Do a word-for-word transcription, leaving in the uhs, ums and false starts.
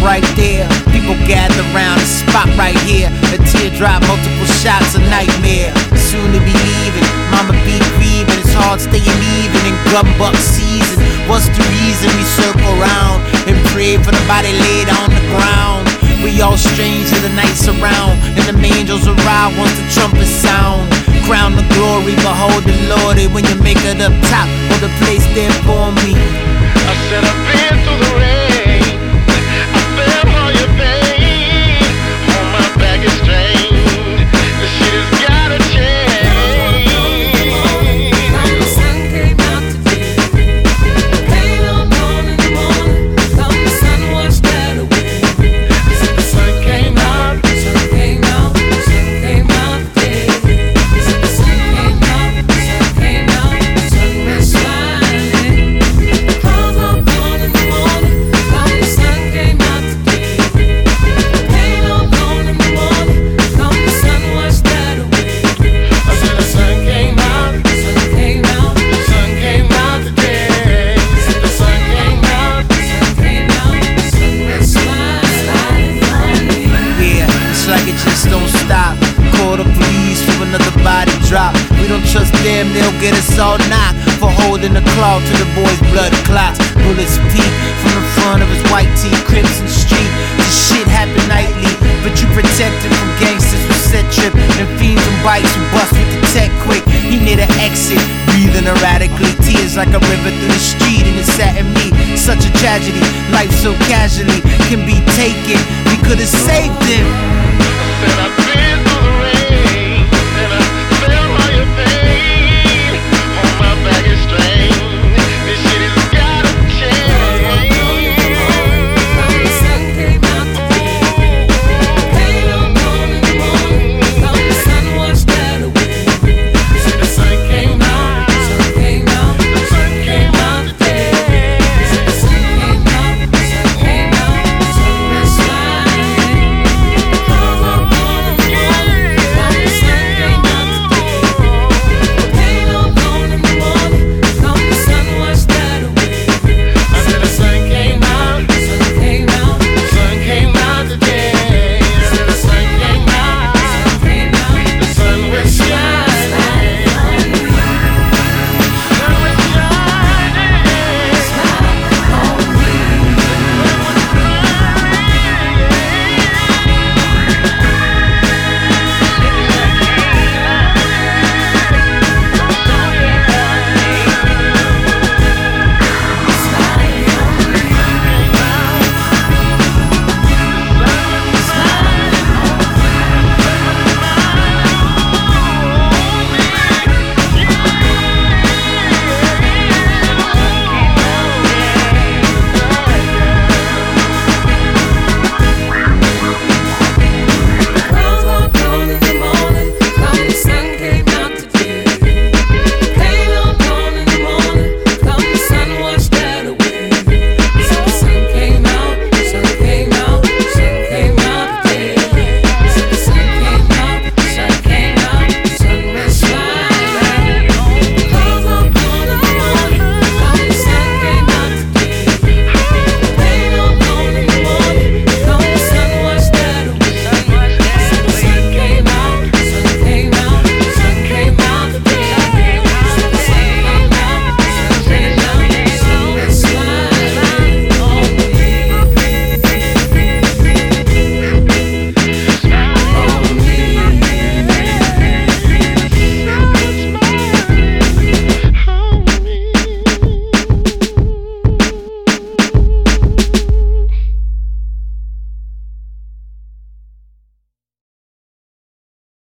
right there. People gather around the spot right here. A teardrop, multiple shots, a nightmare. Soon to be leaving, mama be grieving. It's hard staying even in gumbuck season. What's the reason we circle around and pray for the body laid on the ground? We all strange to the nights around, and the angels arrive once the trumpet sound. Crown the glory, behold the Lord. When you make it up top, or the place there for me. I said I've been through the rain, I felt all your pain. On my back is strange, this shit has gotta change. The sun came out today, came on on in the morning, thought the sun washed that away. The sun came out, The sun came out, the sun came out today. The sun came out, the sun came out, the sun was shining. Clouds were gone in the morning, thought the sun came out today. Came on on in the morning, thought the sun washed that away. I said the sun came out, The sun came out, the sun came out today. The sun came out. the sun came out, the sun was shining on me. Yeah, it's like it just don't stop. Call the police for another body drop. We don't trust them, they'll get us all knocked for holding the claw to the boy's blood clots. Bullets peek from the front of his white tee, Crimson Street. This shit happen nightly, but you protected from gangsters who set trip and fiends and bikes who bust with the tech quick. He near the exit, breathing erratically, tears like a river through the street, and it sat in me. Such a tragedy, life so casually.